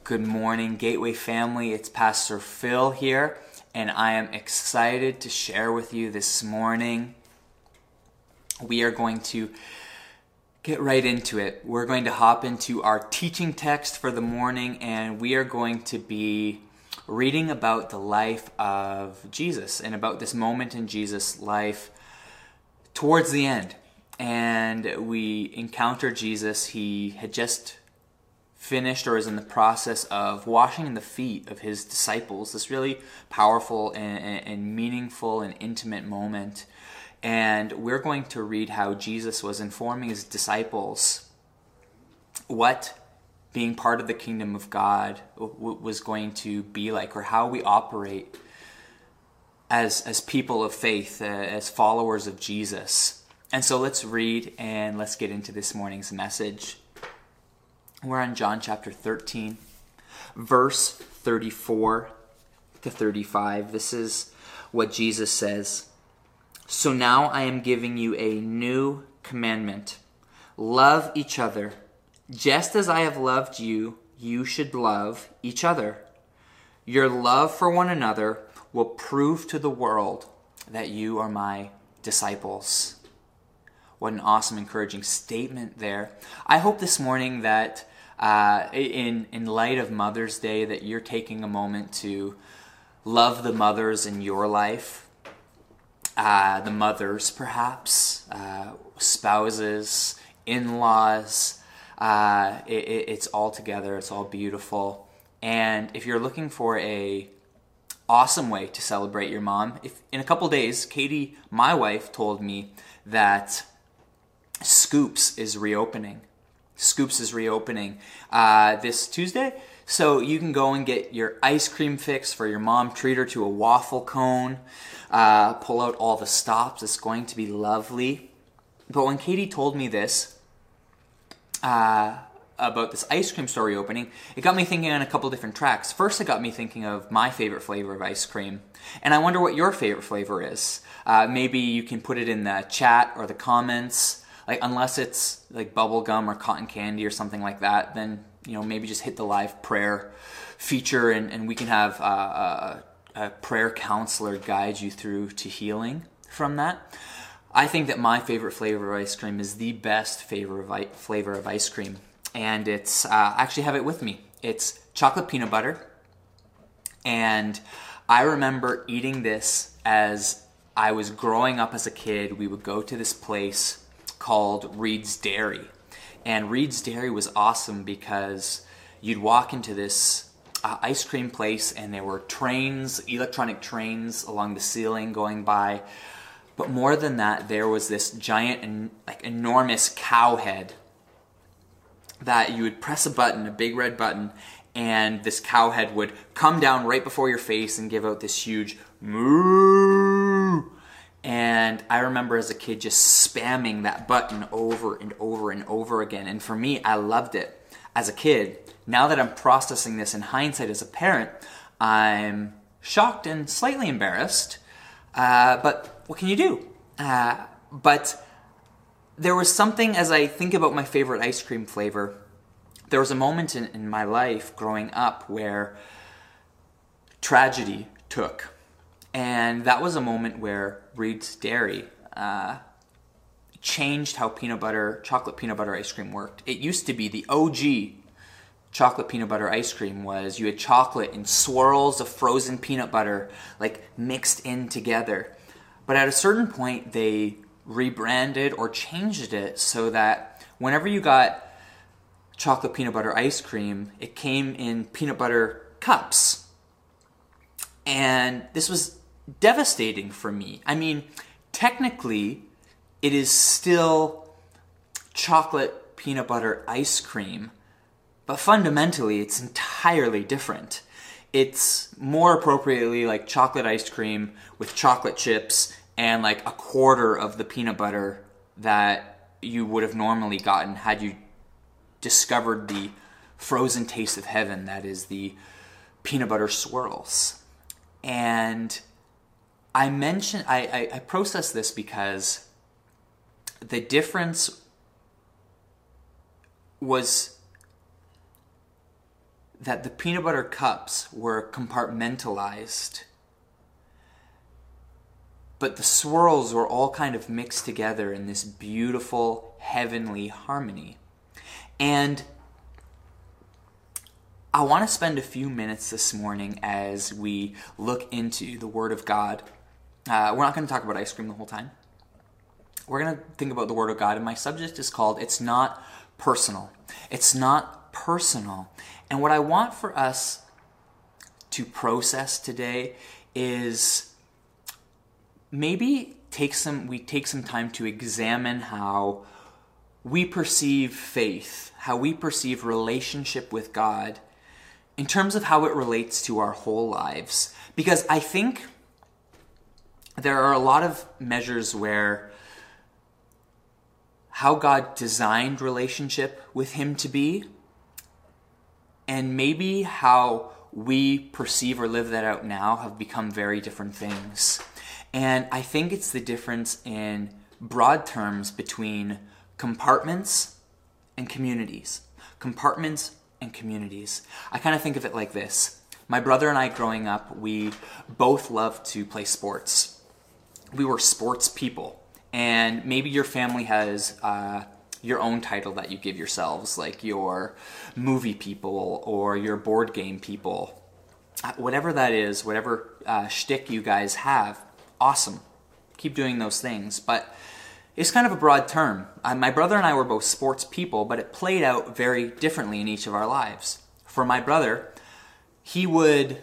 Good morning, Gateway family. It's Pastor Phil here, and I am excited to share with you this morning. We are going to get right into it. We're going to hop into our teaching text for the morning, and we are going to be reading about the life of Jesus and about this moment in Jesus' life towards the end. And we encounter Jesus. He had just finished or is in the process of washing the feet of his disciples, this really powerful and meaningful and intimate moment. And we're going to read how Jesus was informing his disciples what being part of the kingdom of God was going to be like, or how we operate as people of faith, as followers of Jesus. And so let's read and let's get into this morning's message. We're on John chapter 13, verse 34 to 35. This is what Jesus says. So now I am giving you a new commandment. Love each other. Just as I have loved you, you should love each other. Your love for one another will prove to the world that you are my disciples. What an awesome, encouraging statement there. I hope this morning that in light of Mother's Day, that you're taking a moment to love the mothers in your life, the mothers perhaps, spouses, in-laws. It's all together. It's all beautiful. And if you're looking for a awesome way to celebrate your mom, if in a couple days, Katie, my wife, told me that Scoops is reopening. Scoops is reopening this Tuesday, so you can go and get your ice cream fix for your mom, treat her to a waffle cone, pull out all the stops. It's going to be lovely. But when Katie told me this about this ice cream store reopening, it got me thinking on a couple different tracks. First, it got me thinking of my favorite flavor of ice cream, and I wonder what your favorite flavor is. Maybe you can put it in the chat or the comments. Like, unless it's like bubble gum or cotton candy or something like that, then, maybe just hit the live prayer feature and we can have a prayer counselor guide you through to healing from that. I think that my favorite flavor of ice cream is the best flavor of ice cream. And it's, I actually have it with me. It's chocolate peanut butter. And I remember eating this as I was growing up as a kid. We would go to this place called Reed's Dairy. And Reed's Dairy was awesome because you'd walk into this ice cream place and there were trains, electronic trains along the ceiling going by. But more than that, there was this giant and enormous cow head that you would press a button, a big red button, and this cow head would come down right before your face and give out this huge moo. And I remember as a kid just spamming that button over and over and over again. And for me, I loved it as a kid. Now that I'm processing this in hindsight as a parent, I'm shocked and slightly embarrassed. But what can you do? But there was something, as I think about my favorite ice cream flavor, there was a moment in my life growing up where tragedy took. And that was a moment where Reed's Dairy changed how chocolate peanut butter ice cream worked. It used to be the OG chocolate peanut butter ice cream was you had chocolate and swirls of frozen peanut butter mixed in together. But at a certain point, they rebranded or changed it so that whenever you got chocolate peanut butter ice cream, it came in peanut butter cups. And this was devastating for me. I mean, technically, it is still chocolate peanut butter ice cream, but fundamentally, it's entirely different. It's more appropriately like chocolate ice cream with chocolate chips and a quarter of the peanut butter that you would have normally gotten had you discovered the frozen taste of heaven, that is the peanut butter swirls. And I process this because the difference was that the peanut butter cups were compartmentalized, but the swirls were all kind of mixed together in this beautiful heavenly harmony. And I want to spend a few minutes this morning as we look into the Word of God. We're not going to talk about ice cream the whole time. We're going to think about the Word of God, and my subject is called It's Not Personal. It's not personal. And what I want for us to process today is maybe we take some time to examine how we perceive faith, how we perceive relationship with God, in terms of how it relates to our whole lives. Because I think there are a lot of measures where how God designed relationship with Him to be, and maybe how we perceive or live that out now have become very different things. And I think it's the difference in broad terms between compartments and communities. Compartments and communities. I kind of think of it like this. My brother and I growing up, we both loved to play sports. We were sports people. And maybe your family has your own title that you give yourselves, like your movie people or your board game people. Whatever that is, whatever shtick you guys have, awesome. Keep doing those things. But it's kind of a broad term. My brother and I were both sports people, but it played out very differently in each of our lives. For my brother, he would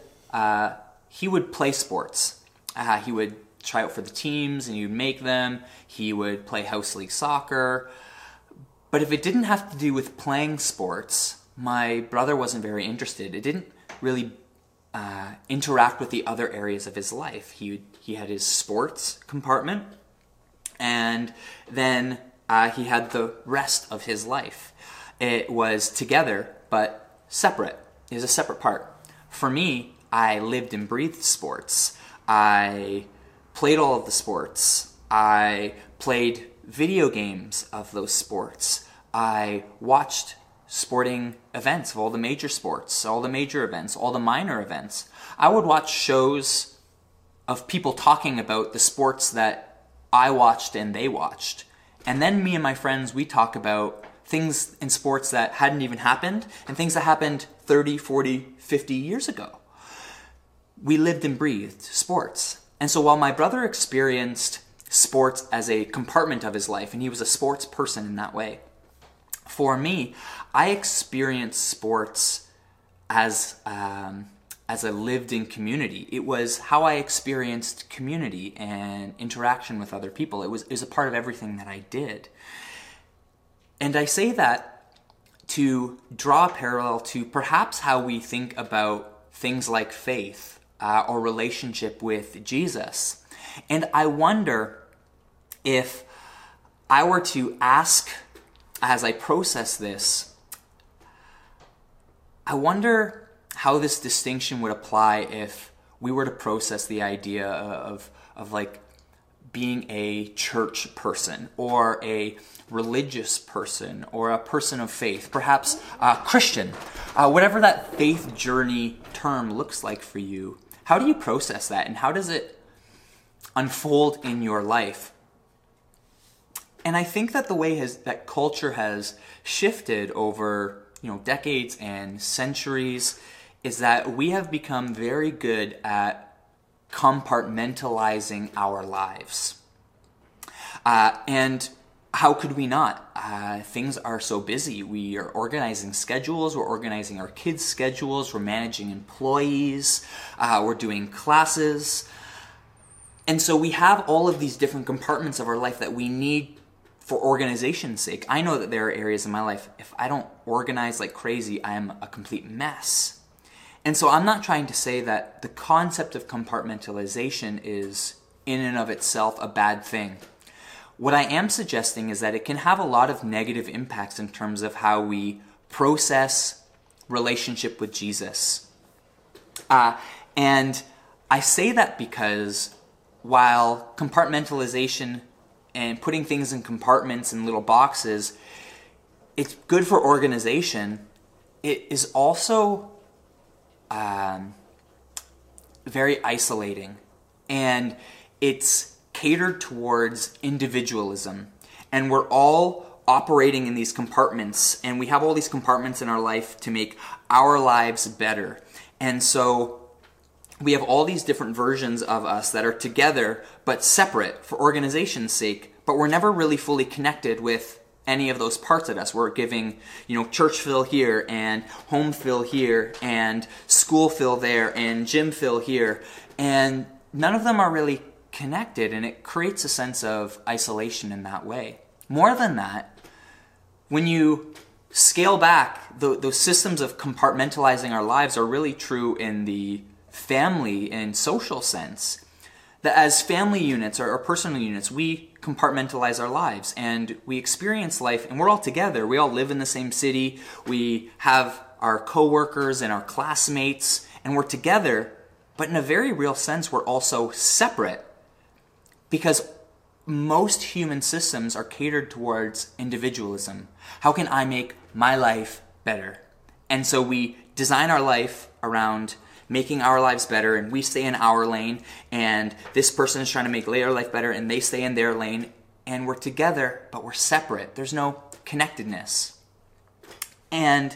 play sports. He would try out for the teams and he would make them. He would play house league soccer. But if it didn't have to do with playing sports, my brother wasn't very interested. It didn't really interact with the other areas of his life. He had his sports compartment, and then he had the rest of his life. It was together, but separate. It was a separate part. For me, I lived and breathed sports. I played all of the sports. I played video games of those sports. I watched sporting events of all the major sports, all the major events, all the minor events. I would watch shows of people talking about the sports that I watched and they watched. And then me and my friends, we talk about things in sports that hadn't even happened and things that happened 30, 40, 50 years ago. We lived and breathed sports. And so while my brother experienced sports as a compartment of his life, and he was a sports person in that way, for me, I experienced sports as a lived-in community. It was how I experienced community and interaction with other people. It was a part of everything that I did. And I say that to draw a parallel to perhaps how we think about things like faith or relationship with Jesus. And I wonder if I were to ask, as I process this, I wonder how this distinction would apply if we were to process the idea of like being a church person or a religious person or a person of faith, perhaps a Christian, whatever that faith journey term looks like for you. How do you process that, and how does it unfold in your life? And I think that the way that culture has shifted over decades and centuries is that we have become very good at compartmentalizing our lives. And how could we not? Things are so busy. We are organizing schedules, we're organizing our kids' schedules, we're managing employees, we're doing classes. And so we have all of these different compartments of our life that we need for organization's sake. I know that there are areas in my life, if I don't organize like crazy, I am a complete mess. And so I'm not trying to say that the concept of compartmentalization is in and of itself a bad thing. What I am suggesting is that it can have a lot of negative impacts in terms of how we process relationship with Jesus. And I say that because while compartmentalization and putting things in compartments and little boxes, it's good for organization, it is also very isolating, and it's catered towards individualism. And we're all operating in these compartments, and we have all these compartments in our life to make our lives better. And so we have all these different versions of us that are together but separate for organization's sake, but we're never really fully connected with any of those parts of us. We're giving, church Phil here, and home Phil here, and school Phil there, and gym Phil here, and none of them are really connected, and it creates a sense of isolation in that way. More than that, when you scale back, those systems of compartmentalizing our lives are really true in the family and social sense. That as family units or personal units, we compartmentalize our lives and we experience life, and we're all together. We all live in the same city. We have our coworkers and our classmates, and we're together, but in a very real sense, we're also separate, because most human systems are catered towards individualism. How can I make my life better? And so we design our life around making our lives better, and we stay in our lane, and this person is trying to make their life better, and they stay in their lane, and we're together, but we're separate. There's no connectedness. And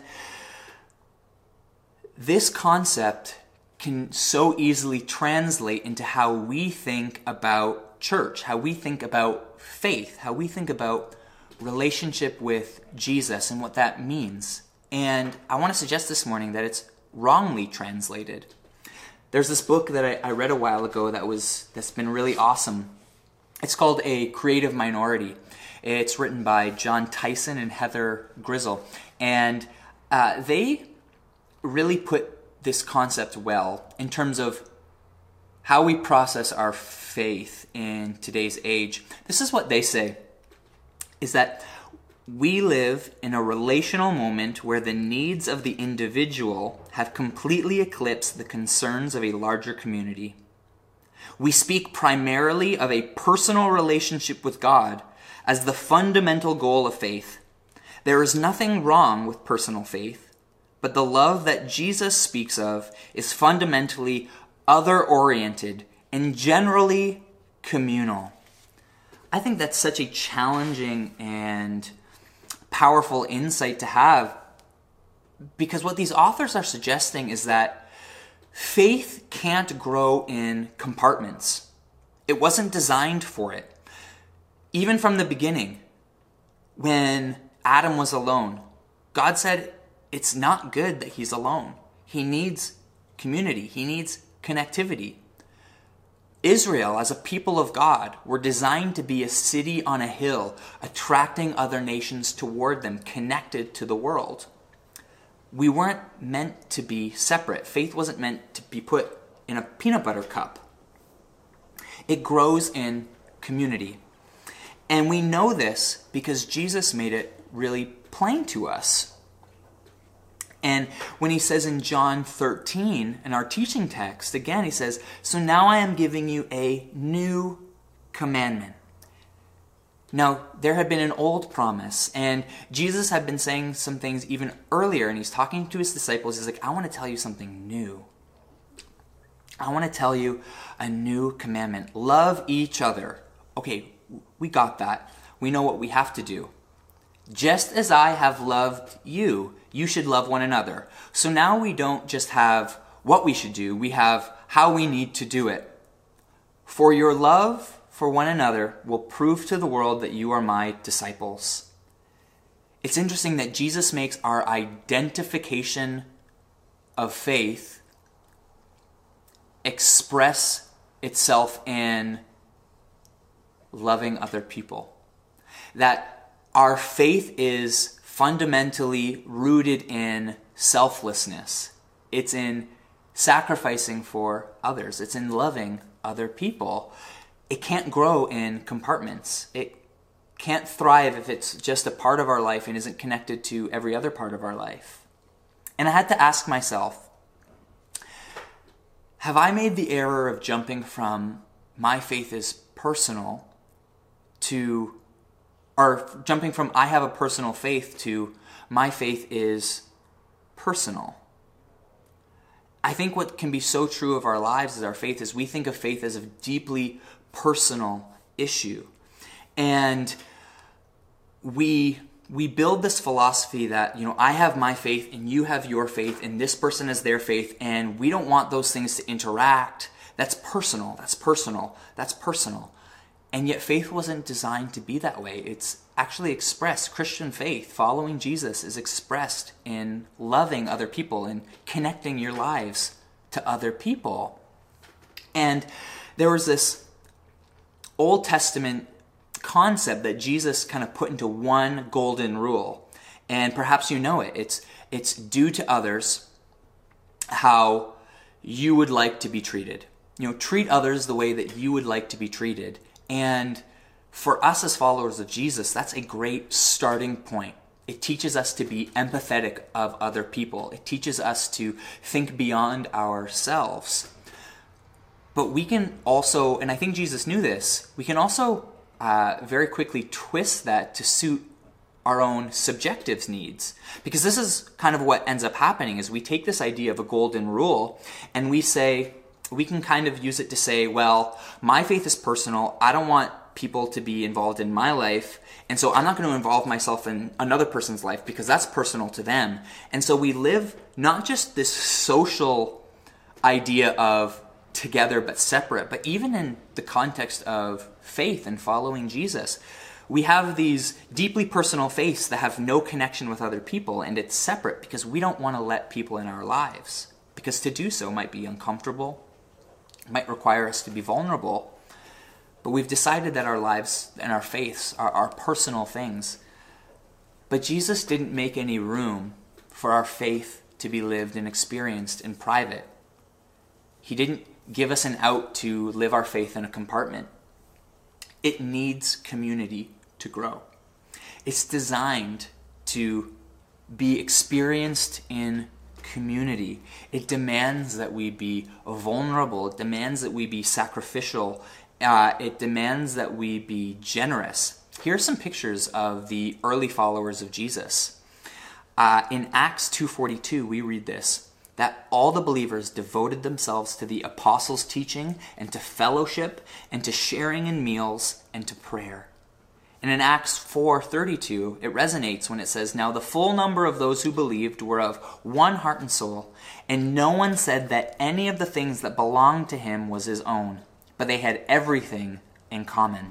this concept can so easily translate into how we think about church, how we think about faith, how we think about relationship with Jesus and what that means. And I want to suggest this morning that it's wrongly translated. There's this book that I read a while ago that's been really awesome. It's called A Creative Minority. It's written by John Tyson and Heather Grizzle, and they really put this concept well in terms of how we process our faith in today's age. This is what they say, is that we live in a relational moment where the needs of the individual have completely eclipsed the concerns of a larger community. We speak primarily of a personal relationship with God as the fundamental goal of faith. There is nothing wrong with personal faith, but the love that Jesus speaks of is fundamentally other-oriented and generally communal. I think that's such a challenging and powerful insight to have, because what these authors are suggesting is that faith can't grow in compartments. It wasn't designed for it. Even from the beginning, when Adam was alone, God said it's not good that he's alone. He needs community. He needs connectivity. Israel, as a people of God, were designed to be a city on a hill, attracting other nations toward them, connected to the world. We weren't meant to be separate. Faith wasn't meant to be put in a peanut butter cup. It grows in community. And we know this because Jesus made it really plain to us. And when he says in John 13, in our teaching text, again he says, "So now I am giving you a new commandment." Now, there had been an old promise, and Jesus had been saying some things even earlier, and he's talking to his disciples. He's like, I want to tell you something new. I want to tell you a new commandment. Love each other. Okay, we got that. We know what we have to do. Just as I have loved you, you should love one another. So now we don't just have what we should do, we have how we need to do it. For your love for one another will prove to the world that you are my disciples. It's interesting that Jesus makes our identification of faith express itself in loving other people. That our faith is fundamentally rooted in selflessness. It's in sacrificing for others. It's in loving other people. It can't grow in compartments. It can't thrive if it's just a part of our life and isn't connected to every other part of our life. And I had to ask myself, have I made the error of jumping from my faith is personal to, or jumping from I have a personal faith to my faith is personal? I think what can be so true of our lives as our faith is we think of faith as a deeply personal issue. And we build this philosophy that, I have my faith and you have your faith and this person has their faith, and we don't want those things to interact. That's personal. And yet faith wasn't designed to be that way. It's actually expressed. Christian faith, following Jesus, is expressed in loving other people and connecting your lives to other people. And there was this Old Testament concept that Jesus kind of put into one golden rule. And perhaps you know it. It's do to others how you would like to be treated. Treat others the way that you would like to be treated. And for us as followers of Jesus, that's a great starting point. It teaches us to be empathetic of other people. It teaches us to think beyond ourselves. But we can also, and I think Jesus knew this, we can also very quickly twist that to suit our own subjective needs. Because this is kind of what ends up happening is we take this idea of a golden rule and we can kind of use it to say, well, my faith is personal. I don't want people to be involved in my life, and so I'm not going to involve myself in another person's life because that's personal to them. And so we live not just this social idea of together but separate, but even in the context of faith and following Jesus, we have these deeply personal faiths that have no connection with other people, and it's separate because we don't want to let people in our lives, because to do so might be uncomfortable, might require us to be vulnerable. But we've decided that our lives and our faiths are personal things. But Jesus didn't make any room for our faith to be lived and experienced in private. He didn't give us an out to live our faith in a compartment. It needs community to grow. It's designed to be experienced in community. It demands that we be vulnerable. It demands that we be sacrificial. It demands that we be generous. Here are some pictures of the early followers of Jesus. In Acts 2:42, we read this, that all the believers devoted themselves to the apostles' teaching and to fellowship and to sharing in meals and to prayer. And in Acts 4:32, it resonates when it says, now the full number of those who believed were of one heart and soul, and no one said that any of the things that belonged to him was his own, but they had everything in common.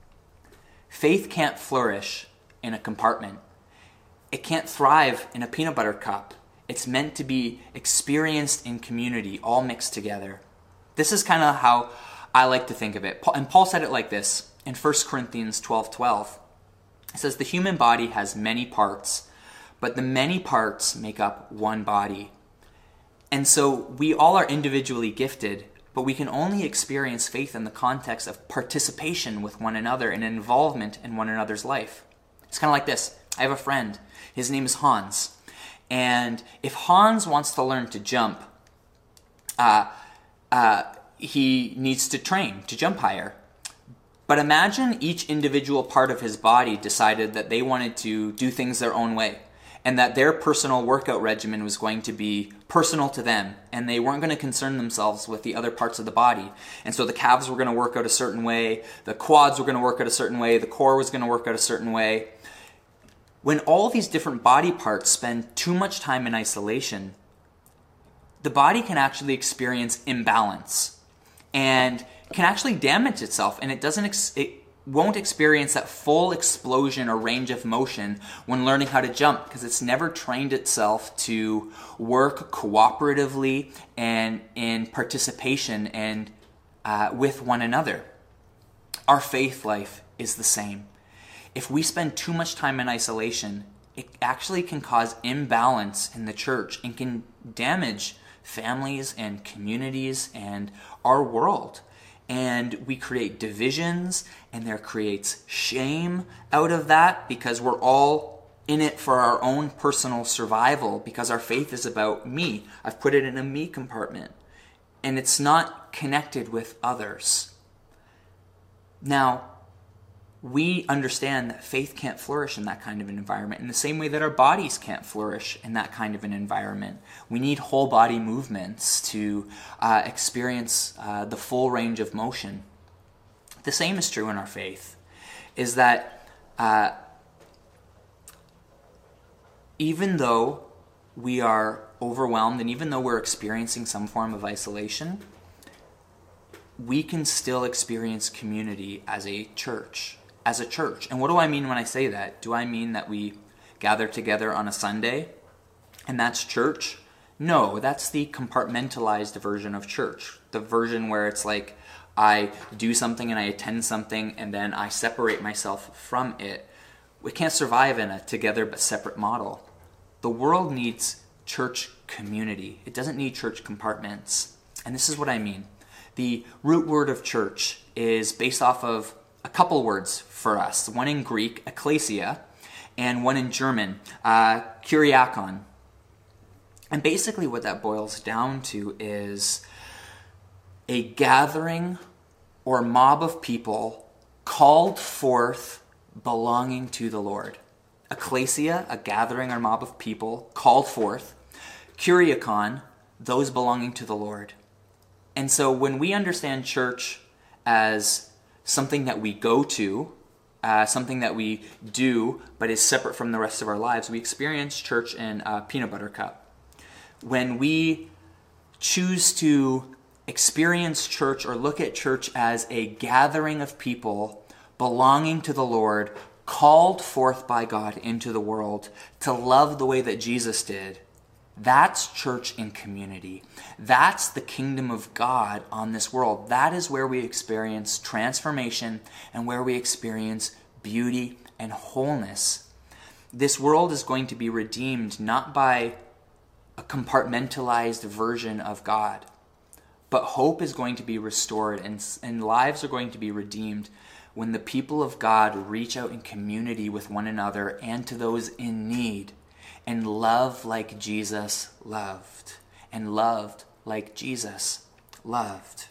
Faith can't flourish in a compartment. It can't thrive in a peanut butter cup. It's meant to be experienced in community, all mixed together. This is kind of how I like to think of it. And Paul said it like this in 1 Corinthians 12:12. It says, the human body has many parts, but the many parts make up one body. And so we all are individually gifted, but we can only experience faith in the context of participation with one another and involvement in one another's life. It's kind of like this. I have a friend. His name is Hans. And if Hans wants to learn to jump, he needs to train to jump higher. But imagine each individual part of his body decided that they wanted to do things their own way, and that their personal workout regimen was going to be personal to them, and they weren't going to concern themselves with the other parts of the body. And so the calves were going to work out a certain way, the quads were going to work out a certain way, the core was going to work out a certain way. When all these different body parts spend too much time in isolation, the body can actually experience imbalance and can actually damage itself, and it won't experience that full explosion or range of motion when learning how to jump, because it's never trained itself to work cooperatively and in participation and with one another. Our faith life is the same. If we spend too much time in isolation, it actually can cause imbalance in the church and can damage families and communities and our world. And we create divisions, and there creates shame out of that because we're all in it for our own personal survival, because our faith is about me. I've put it in a me compartment, and it's not connected with others. Now, we understand that faith can't flourish in that kind of an environment in the same way that our bodies can't flourish in that kind of an environment. We need whole body movements to experience the full range of motion. The same is true in our faith, is that even though we are overwhelmed and even though we're experiencing some form of isolation, we can still experience community as a church. And what do I mean when I say that? Do I mean that we gather together on a Sunday and that's church? No, that's the compartmentalized version of church. The version where it's like I do something and I attend something and then I separate myself from it. We can't survive in a together but separate model. The world needs church community. It doesn't need church compartments. And this is what I mean. The root word of church is based off of a couple words for us. One in Greek, ekklesia, and one in German, kyriakon. And basically what that boils down to is a gathering or mob of people called forth belonging to the Lord. Ekklesia, a gathering or mob of people called forth. Kyriakon, those belonging to the Lord. And so when we understand church as something that we go to, something that we do, but is separate from the rest of our lives, we experience church in a peanut butter cup. When we choose to experience church or look at church as a gathering of people belonging to the Lord, called forth by God into the world to love the way that Jesus did, that's church in community. That's the kingdom of God on this world. That is where we experience transformation and where we experience beauty and wholeness. This world is going to be redeemed not by a compartmentalized version of God, but hope is going to be restored and lives are going to be redeemed when the people of God reach out in community with one another and to those in need, and love like Jesus loved, and loved like Jesus loved.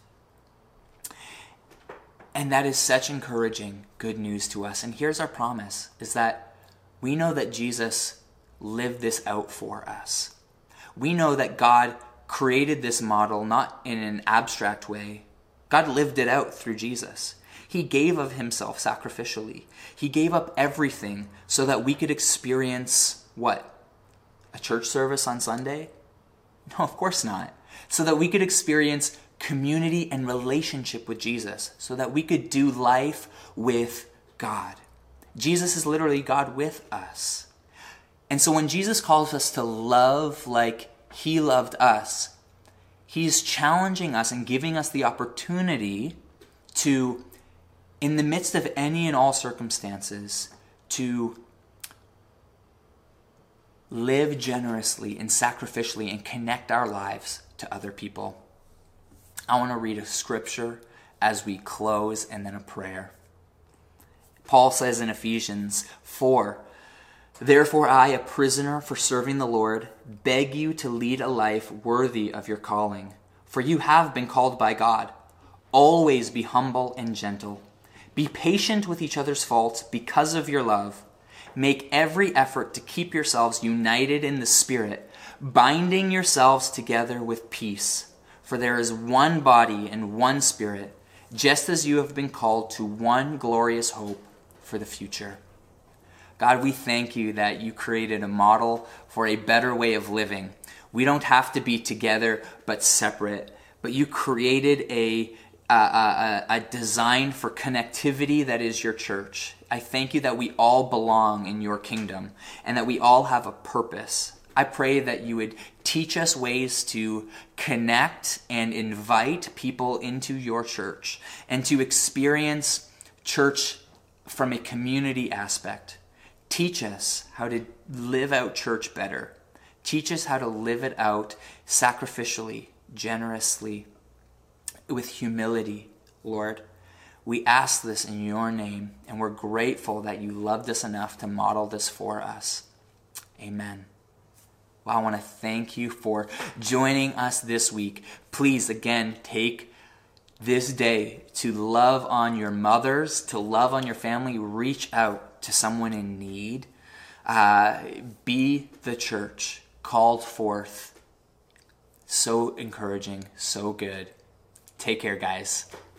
And that is such encouraging good news to us. And here's our promise, is that we know that Jesus lived this out for us. We know that God created this model not in an abstract way. God lived it out through Jesus. He gave of himself sacrificially. He gave up everything so that we could experience what? A church service on Sunday? No, of course not. So that we could experience community and relationship with Jesus. So that we could do life with God. Jesus is literally God with us. And so when Jesus calls us to love like he loved us, he's challenging us and giving us the opportunity to, in the midst of any and all circumstances, to live generously and sacrificially and connect our lives to other people. I want to read a scripture as we close and then a prayer. Paul says in Ephesians 4, "Therefore I, a prisoner for serving the Lord, beg you to lead a life worthy of your calling. For you have been called by God. Always be humble and gentle. Be patient with each other's faults because of your love. Make every effort to keep yourselves united in the Spirit, binding yourselves together with peace. For there is one body and one Spirit, just as you have been called to one glorious hope for the future." God, we thank you that you created a model for a better way of living. We don't have to be together but separate, but you created a design for connectivity that is your church. I thank you that we all belong in your kingdom and that we all have a purpose. I pray that you would teach us ways to connect and invite people into your church and to experience church from a community aspect. Teach us how to live out church better. Teach us how to live it out sacrificially, generously, with humility, Lord. We ask this in your name, and we're grateful that you loved us enough to model this for us. Amen. Well, I want to thank you for joining us this week. Please, again, take this day to love on your mothers, to love on your family. Reach out to someone in need. Be the church called forth. So encouraging, so good. Take care, guys.